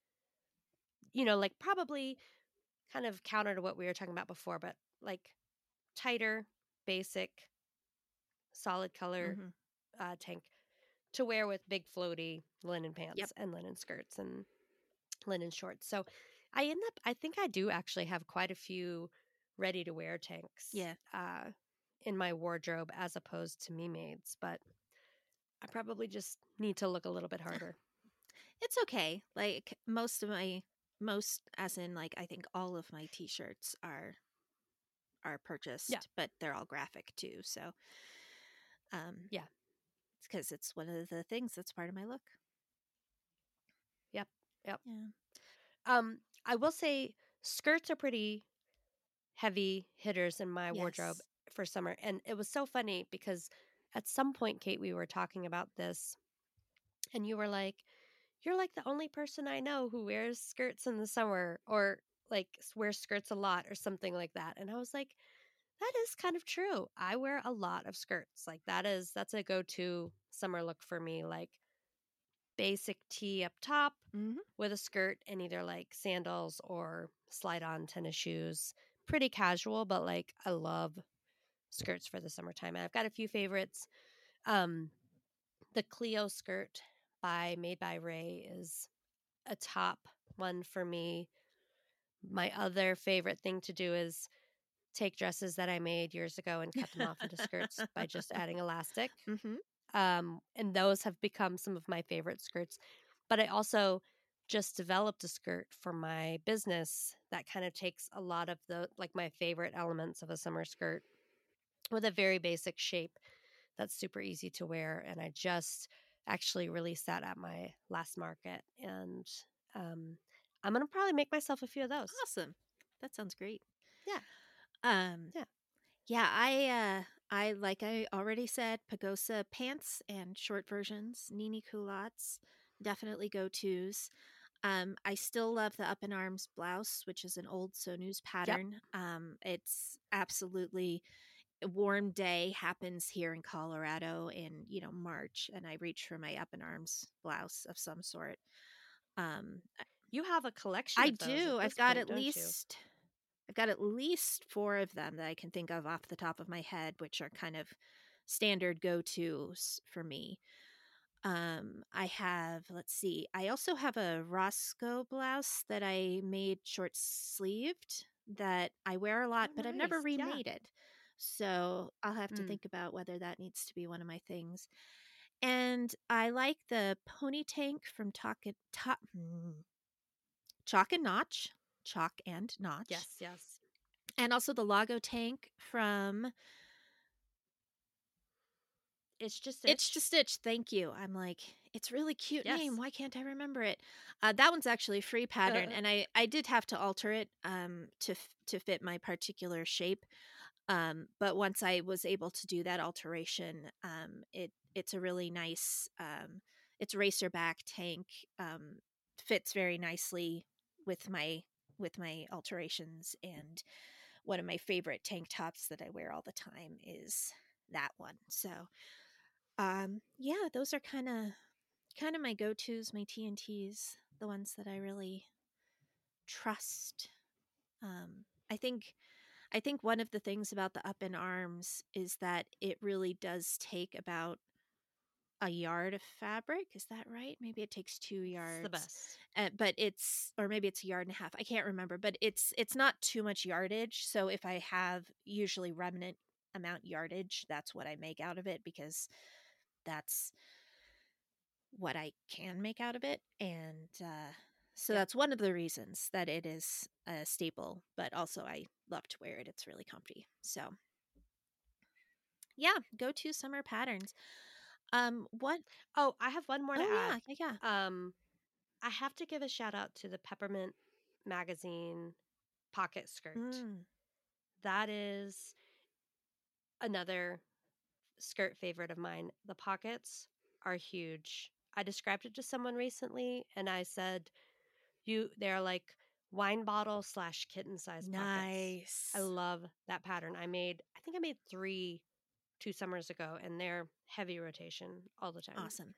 like probably kind of counter to what we were talking about before, but like tighter, basic, solid color tank to wear with big floaty linen pants and linen skirts and linen shorts. So I think I do actually have quite a few ready to wear tanks in my wardrobe as opposed to me maids, but I probably just need to look a little bit harder. It's okay. Like most as in like I think all of my t-shirts are purchased, but they're all graphic too. So it's because it's one of the things that's part of my look. Yep. Yeah. I will say skirts are pretty heavy hitters in my wardrobe for summer. And it was so funny because at some point, Kate, we were talking about this and you were like, you're like the only person I know who wears skirts in the summer or like wears skirts a lot or something like that. And I was like, that is kind of true. I wear a lot of skirts. Like that's a go-to summer look for me. Like basic tee up top with a skirt and either like sandals or slide on tennis shoes. Pretty casual, but like I love skirts for the summertime. And I've got a few favorites. The Clio skirt by Made by Ray is a top one for me. My other favorite thing to do is take dresses that I made years ago and cut them off into skirts by just adding elastic. And those have become some of my favorite skirts. But I also just developed a skirt for my business that kind of takes a lot of the like my favorite elements of a summer skirt with a very basic shape that's super easy to wear. And I just actually released that at my last market. And I'm going to probably make myself a few of those. Awesome. That sounds great. Yeah. Yeah, I like I already said, Pagosa pants and short versions, Nini culottes, definitely go-tos. I still love the Up in Arms blouse, which is an old Sew News pattern. It's absolutely a warm day happens here in Colorado in, March, and I reach for my Up in Arms blouse of some sort. You have a collection I of those do. at I've this got point, at don't you? least I've got at least 4 of them that I can think of off the top of my head, which are kind of standard go-tos for me. I have, let's see, I also have a Roscoe blouse that I made short sleeved that I wear a lot, but I've never Nice. Yeah. remade it. So I'll have to think about whether that needs to be one of my things. And I like the pony tank from Chalk and Notch. Chalk and Notch. Yes. And also the Lago tank from It's Just Stitch. It's Just Stitch. Thank you. I'm like, It's really cute name. Yes. Why can't I remember it? That one's actually a free pattern, and I did have to alter it to fit my particular shape. But once I was able to do that alteration, it's a really nice it's racerback tank. Fits very nicely with my alterations, and one of my favorite tank tops that I wear all the time is that one. So yeah, those are kind of my go-tos, my TNTs, the ones that I really trust. Um, I think I think one of the things about the Up in Arms is that it really does take about a yard of fabric. Is that right? Maybe it takes 2 It's the yards. best. But it's, or maybe it's a yard and a half. I can't remember, but it's not too much yardage. So if I have usually remnant amount yardage, that's what I make out of it, because that's what I can make out of it. And so Yep. that's one of the reasons that it is a staple, but also I love to wear it. It's really comfy. So yeah, go to summer patterns. What? Oh, I have one more to Oh add. yeah, yeah, Um, I have to give a shout out to the Peppermint Magazine pocket yeah. skirt. That is another skirt favorite of mine. The pockets are huge. I described it to someone recently and I said, they're like wine bottle slash kitten size pockets. I Nice. love that pattern. I think I made 3 2 summers ago, and they're heavy rotation all the time. Awesome.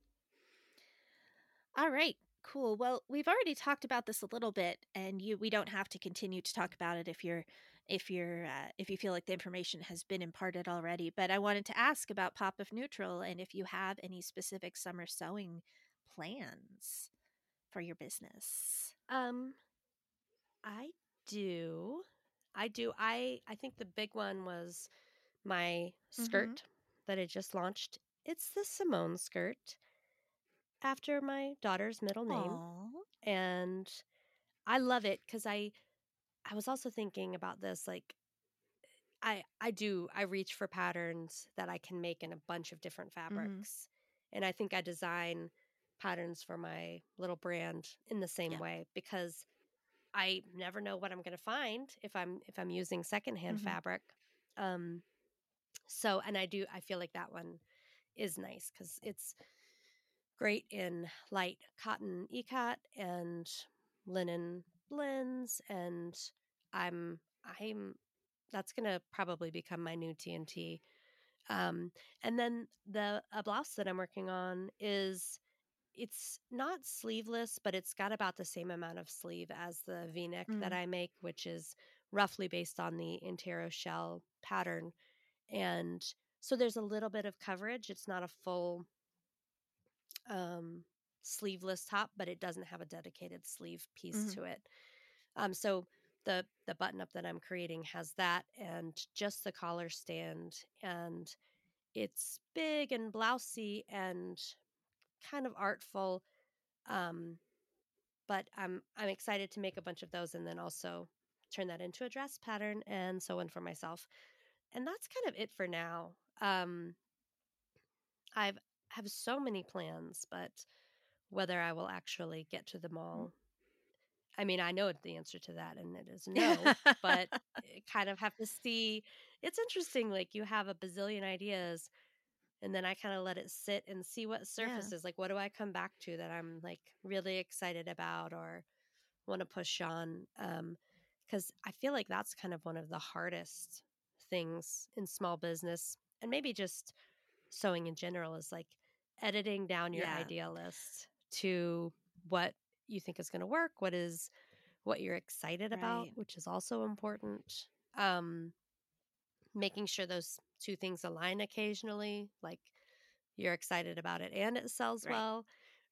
All right. Cool. Well, we've already talked about this a little bit, and we don't have to continue to talk about it if you feel like the information has been imparted already. But I wanted to ask about Pop of Neutral, and if you have any specific summer sewing plans for your business. Um, I do. I think the big one was my Mm-hmm. skirt that I just launched. It's the Simone skirt after my daughter's middle name, Oh. and I love it cuz I was also thinking about this, like I reach for patterns that I can make in a bunch of different Mm-hmm. fabrics. And I think I design patterns for my little brand in the same Yeah. way because I never know what I'm going to find if I'm using secondhand Mm-hmm. fabric. Um so and I feel like that one is nice cuz it's great in light cotton ikat and linen blends, and I'm that's going to probably become my new TNT. Um, and then the a blouse that I'm working on it's not sleeveless, but it's got about the same amount of sleeve as the V-neck that Mm. I make, which is roughly based on the Intero shell pattern. And so there's a little bit of coverage. It's not a full um, sleeveless top, but it doesn't have a dedicated sleeve piece Mm-hmm. to it. So the button up that I'm creating has that and just the collar stand, and it's big and blousy and kind of artful. Um, but I'm excited to make a bunch of those and then also turn that into a dress pattern and sew one for myself. And that's kind of it for now. I've have so many plans, but whether I will actually get to them all, I mean, I know the answer to that, and it is no, but I kind of have to see. It's interesting, like you have a bazillion ideas, and then I kind of let it sit and see what Yeah. surfaces. Like, what do I come back to that I'm like really excited about or want to push on? Because I feel like that's kind of one of the hardest things in small business, and maybe just sewing in general, is like editing down your Yeah. idea list to what you think is going to work, what you're excited about, Right. which is also important. Um, Making sure those two things align occasionally, like you're excited about it and it sells Right. well.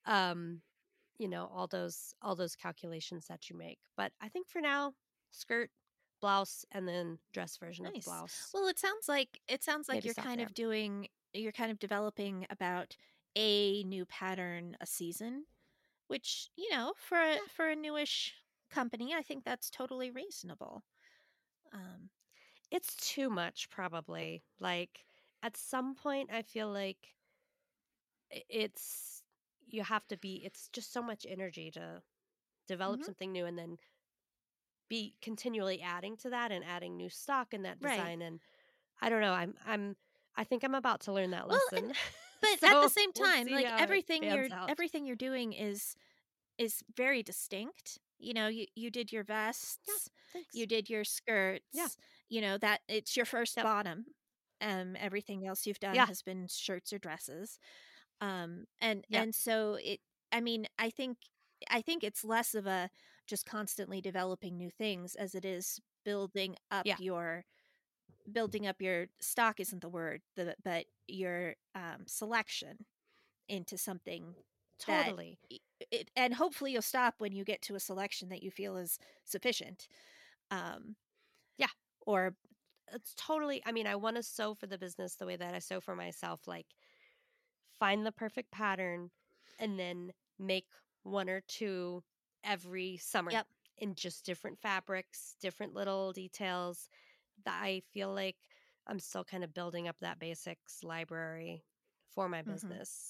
All those calculations that you make. But I think for now, skirt, blouse, and then dress version of the Nice. blouse. Well, it sounds like Maybe you're stop kind there. of developing about a new pattern a season, which, Yeah, for a newish company, I think that's totally reasonable. Um, it's too much probably. Like at some point, I feel like it's you have to be, it's just so much energy to develop Mhm. something new and then be continually adding to that and adding new stock in that Right. design. And I don't know, I think I'm about to learn that Well, and lesson. but at the So same we'll time, see like how it pans out. everything you're doing is very distinct. You know, you did your Yeah, vests, thanks. you did your Yeah, skirts, you know, that it's your first yep, bottom. Everything else you've done yeah, has been shirts or dresses. yep, And so I mean, I think it's less of a just constantly developing new things as it is yeah, building up your stock isn't the word, but your selection into something that totally. and hopefully you'll stop when you get to a selection that you feel is sufficient. Um, Yeah, or it's totally. I mean, I want to sew for the business the way that I sew for myself. Like, find the perfect pattern and then make one or two every summer yep. in just different fabrics, different little details. That I feel like I'm still kind of building up that basics library for my Hmm. business.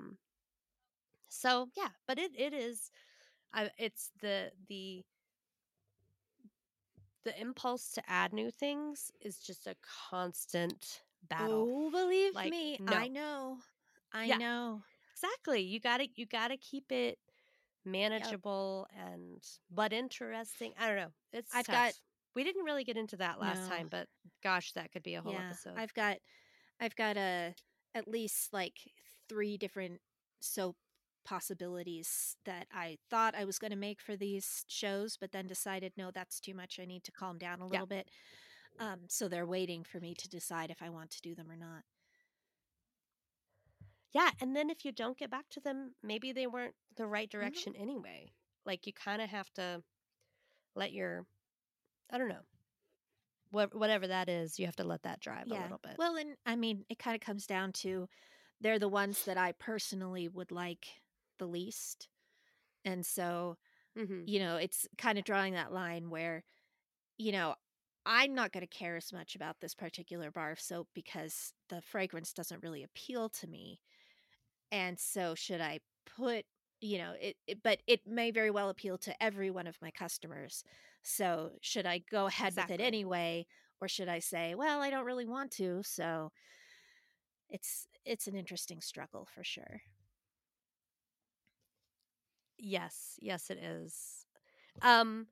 So yeah, but it is, it's the impulse to add new things is just a constant battle. Oh, believe Like, me, I no. know. I Yeah, know. exactly. You gotta keep it Yep. manageable and but interesting. I don't know. It's I've got tough. We didn't really get into that last no. time, but gosh, that could be a whole Yeah. episode. I've got a at least like three different soap possibilities that I thought I was going to make for these shows, but then decided no, that's too much. I need to calm down a Yeah. little bit. So they're waiting for me to decide if I want to do them or not. Yeah, and then if you don't get back to them, maybe they weren't the right Hmm. direction anyway. Like, you kind of have to let your, I don't know, whatever that is, you have to let that drive a Yeah. little bit. Well, and I mean, it kind of comes down to they're the ones that I personally would like the least. And so, Mhm. you know, it's kind of drawing that line where, you know, I'm not going to care as much about this particular bar of soap because the fragrance doesn't really appeal to me. And so, should I put, you know, but it may very well appeal to every one of my customers. So, should I go ahead with it Exactly. anyway? Or should I say, well, I don't really want to. So, it's an interesting struggle for sure. Yes, yes it is. Um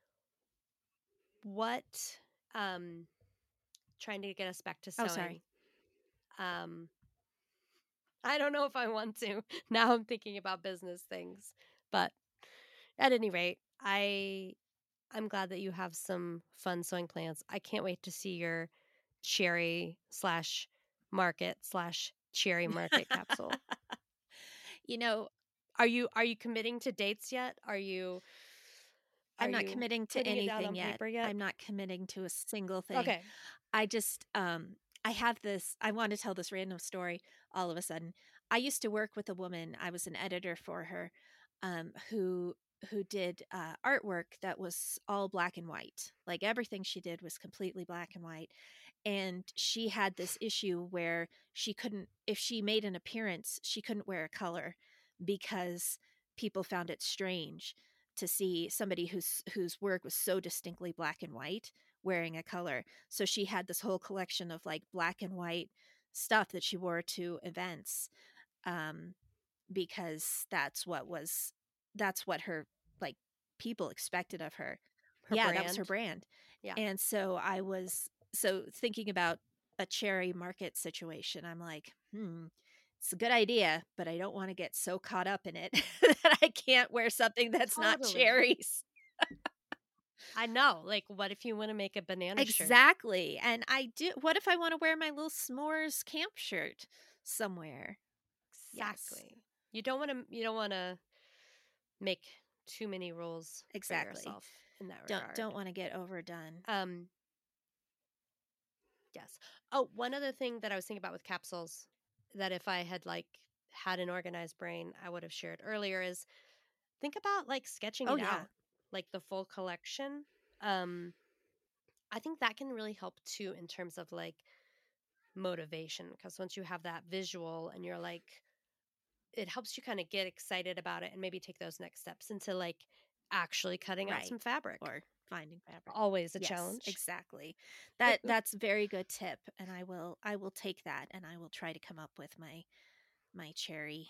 what um trying to get us back to Oh, sorry. sewing. Um I don't know if I want to. Now I'm thinking about business things. But at any rate, I'm glad that you have some fun sewing plans. I can't wait to see your cherry slash market slash cherry market capsule. You know, Are you committing to dates yet? Are I'm not you committing to putting it down anything on yet. paper yet? I'm not committing to a single thing. Okay. I just I have this I want to tell this random story all of a sudden. I used to work with a woman. I was an editor for her who did artwork that was all black and white. Like everything she did was completely black and white. And she had this issue where she couldn't if she made an appearance, she couldn't wear a color because people found it strange to see somebody whose work was so distinctly black and white wearing a color. So she had this whole collection of like black and white stuff that she wore to events, um, because that's what her like people expected of her. Her Yeah, that was her brand. brand. Yeah. And so thinking about a cherry market situation, I'm like, it's a good idea, but I don't want to get so caught up in it that I can't wear something that's not Totally. cherries. I know. Like, what if you want to make a banana shirt? Exactly. And I do what if I want to wear my little s'mores camp shirt somewhere? Yes. Exactly. You don't want to make too many rules for Exactly. yourself in that Don't regard. want to get overdone. Um yes. Oh, one other thing that I was thinking about with capsules that if I had like had an organized brain, I would have shared earlier is think about like sketching Oh it yeah. out, like the full collection. Um I think that can really help too in terms of like motivation because once you have that visual and you're like it helps you kind of get excited about it and maybe take those next steps into like actually cutting out Right. some fabric. Or finding fabric. Always a Yes, challenge. exactly. That's a very good tip, and I will take that, and I will try to come up with my cherry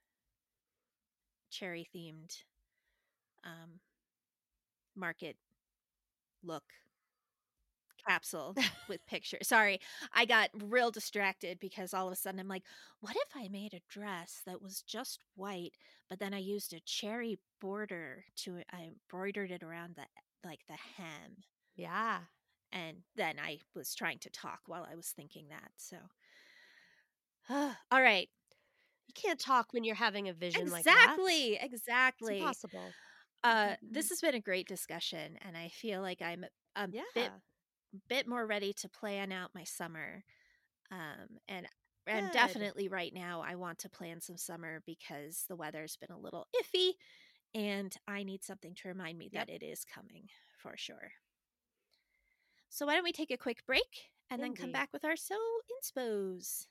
themed market look capsule with pictures. Sorry, I got real distracted because all of a sudden I'm like, what if I made a dress that was just white, but then I used a cherry border I embroidered it around the hem. Yeah. And then I was trying to talk while I was thinking that. So, all right. You can't talk when you're having a vision like that. Exactly. It's Exactly. impossible. This has been a great discussion, and I feel like I'm a Yeah. bit more ready to plan out my summer. And Good. definitely right now I want to plan some summer because the weather's been a little iffy, and I need something to remind me that it is coming for sure. So why don't we take a quick break and then come back with our Sew Inspos.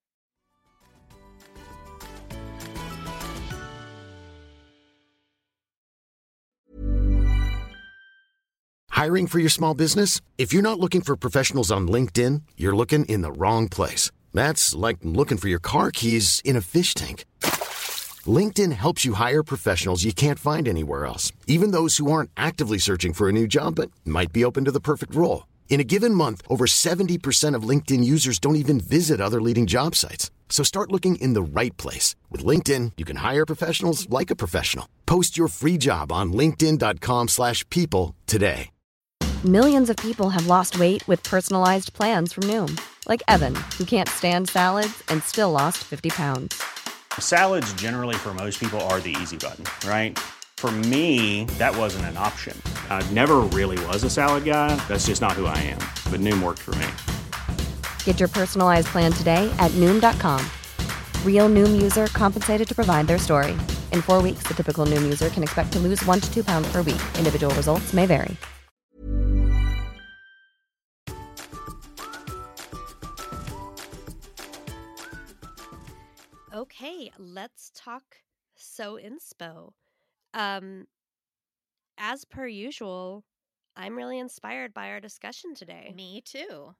Hiring for your small business? If you're not looking for professionals on LinkedIn, you're looking in the wrong place. That's like looking for your car keys in a fish tank. LinkedIn helps you hire professionals you can't find anywhere else, even those who aren't actively searching for a new job but might be open to the perfect role. In a given month, over 70% of LinkedIn users don't even visit other leading job sites. So start looking in the right place. With LinkedIn, you can hire professionals like a professional. Post your free job on linkedin.com/people today. Millions of people have lost weight with personalized plans from Noom. Like Evan, who can't stand salads and still lost 50 pounds. Salads generally for most people are the easy button, right? For me, that wasn't an option. I never really was a salad guy. That's just not who I am. But Noom worked for me. Get your personalized plan today at Noom.com. Real Noom user compensated to provide their story. In 4 weeks, the typical Noom user can expect to lose 1 to 2 pounds per week. Individual results may vary. Okay, let's talk Sew Inspo. As per usual, I'm really inspired by our discussion today. Me too.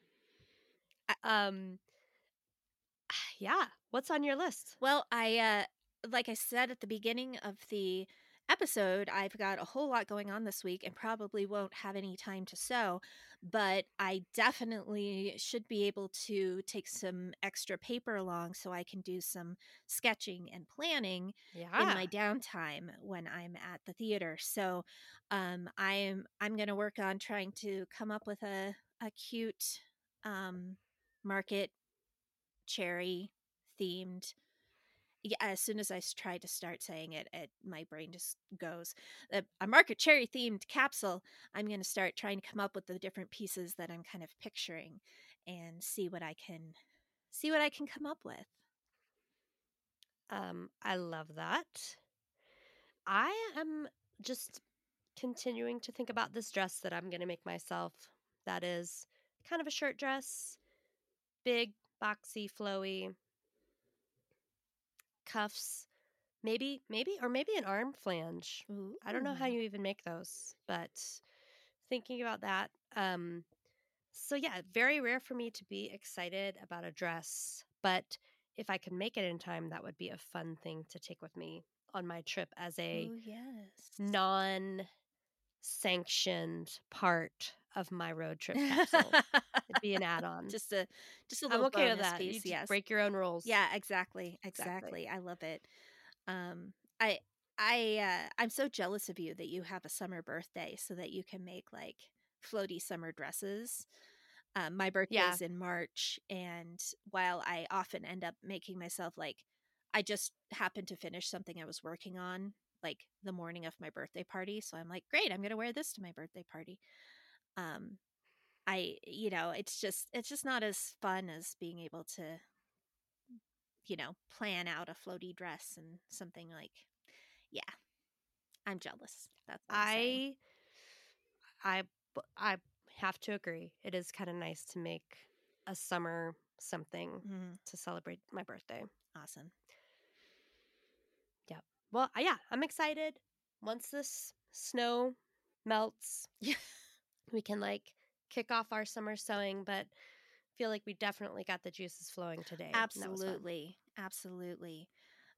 Yeah, what's on your list? Well, like I said at the beginning of the episode, I've got a whole lot going on this week and probably won't have any time to sew, but I definitely should be able to take some extra paper along so I can do some sketching and planning in my downtime when I'm at the theater. So, I'm going to work on trying to come up with a cute market cherry themed. Yeah, as soon as I try to start saying it, my brain just goes. A market cherry themed capsule. I'm going to start trying to come up with the different pieces that I'm kind of picturing, and see what I can come up with. I love that. I am just continuing to think about this dress that I'm going to make myself. That is kind of a shirt dress, big, boxy, flowy, cuffs, maybe an arm flange. Ooh. I don't know how you even make those, but thinking about that. So yeah, very rare for me to be excited about a dress, but if I could make it in time, that would be a fun thing to take with me on my trip as a non-sanctioned part of my road trip capsule. It'd be an add-on. Just a little I'm okay with bonus that. piece. You Yes. break your own rules. Yeah, exactly. I love it. I'm so jealous of you that you have a summer birthday so that you can make like floaty summer dresses. My birthday is in March, and while I often end up making myself like, I just happened to finish something I was working on like the morning of my birthday party, so I'm like, great, I'm gonna wear this to my birthday party. It's just not as fun as being able to plan out a floaty dress and something like, yeah, I'm jealous. That's what I'm saying. I have to agree. It is kind of nice to make a summer something to celebrate my birthday. Awesome. Well, yeah, I'm excited. Once this snow melts, we can kick off our summer sewing, but feel like we definitely got the juices flowing today. Absolutely. Absolutely.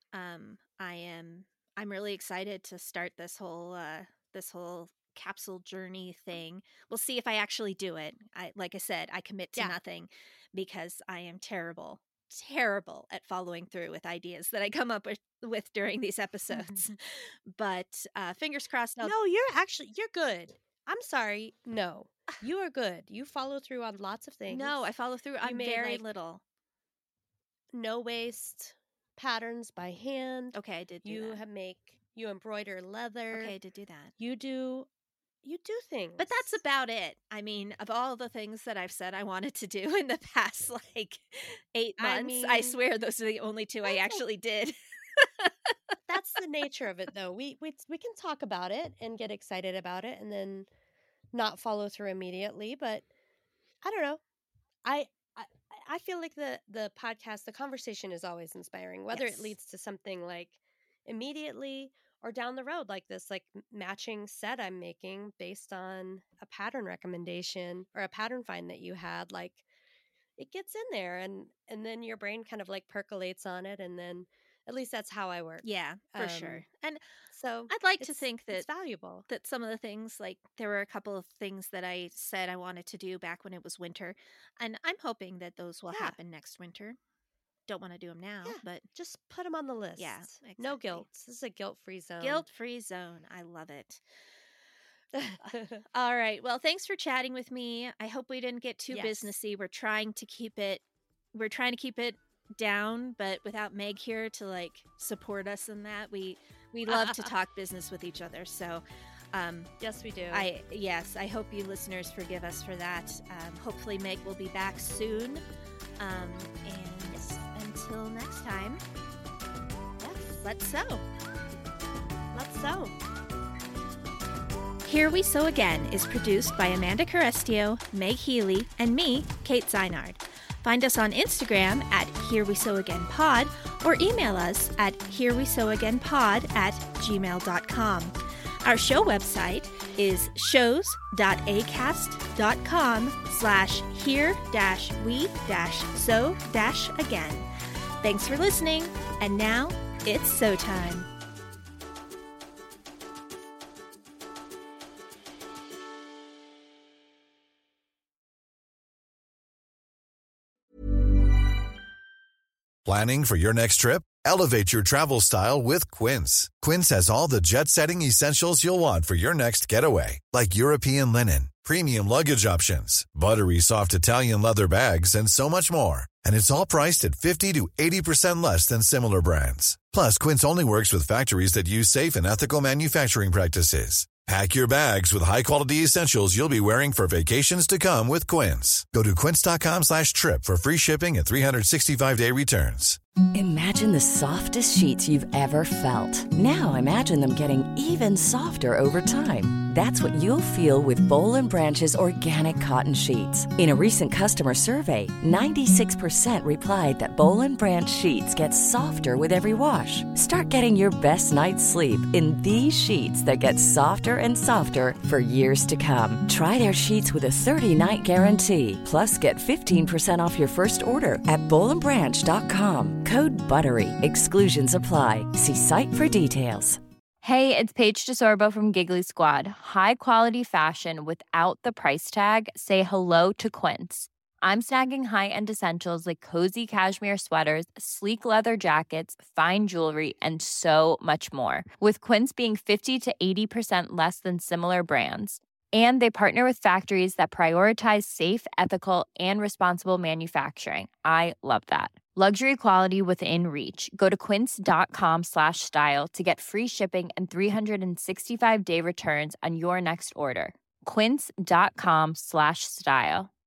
I'm really excited to start this whole capsule journey thing. We'll see if I actually do it. Like I said, I commit to nothing because I am terrible at following through with ideas that I come up with during these episodes. But fingers crossed. No, you're good. I'm sorry. No, you are good. You follow through on lots of things. No, I follow through on very little. No waste patterns by hand. Okay, I did do that. You embroider leather. Okay, I did do that. You do things. But that's about it. I mean, of all the things that I've said I wanted to do in the past 8 months, I swear those are the only two I actually did. That's the nature of it, though. We can talk about it and get excited about it and then not follow through immediately, but I don't know. I feel like the podcast, the conversation is always inspiring, whether it leads to something immediately or down the road, like this matching set I'm making based on a pattern recommendation or a pattern find that you had. It gets in there and then your brain kind of percolates on it, and then at least that's how I work. Yeah, for sure. And so I'd like to think that it's valuable. That some of the things, there were a couple of things that I said I wanted to do back when it was winter, and I'm hoping that those will happen next winter. Don't want to do them now, but just put them on the list. Yeah, exactly. No guilt. This is a guilt-free zone. Guilt-free zone. I love it. All right. Well, thanks for chatting with me. I hope we didn't get too businessy. We're trying to keep it down, but without Meg here to support us in that, we love to talk business with each other. So yes, we do. I hope you listeners forgive us for that. Hopefully Meg will be back soon. And until next time, let's sew. Let's sew. Here We Sew Again is produced by Amanda Carestio, Meg Healy, and me, Kate Zeinard. Find us on Instagram at Here We Sew Again Pod, or email us at herewesewagainpod@gmail.com. Our show website is shows.acast.com/here-we-sew-again. Thanks for listening, and now it's sew time. Planning for your next trip? Elevate your travel style with Quince. Quince has all the jet-setting essentials you'll want for your next getaway, like European linen, premium luggage options, buttery soft Italian leather bags, and so much more. And it's all priced at 50 to 80% less than similar brands. Plus, Quince only works with factories that use safe and ethical manufacturing practices. Pack your bags with high-quality essentials you'll be wearing for vacations to come with Quince. Go to quince.com/trip for free shipping and 365-day returns. Imagine the softest sheets you've ever felt. Now imagine them getting even softer over time. That's what you'll feel with Boll & Branch's organic cotton sheets. In a recent customer survey, 96% replied that Boll & Branch sheets get softer with every wash. Start getting your best night's sleep in these sheets that get softer and softer for years to come. Try their sheets with a 30-night guarantee. Plus, get 15% off your first order at bollandbranch.com. Code BUTTERY. Exclusions apply. See site for details. Hey, it's Paige DeSorbo from Giggly Squad. High quality fashion without the price tag. Say hello to Quince. I'm snagging high-end essentials like cozy cashmere sweaters, sleek leather jackets, fine jewelry, and so much more. With Quince being 50 to 80% less than similar brands. And they partner with factories that prioritize safe, ethical, and responsible manufacturing. I love that. Luxury quality within reach. Go to quince.com/style to get free shipping and 365-day returns on your next order. Quince.com/style.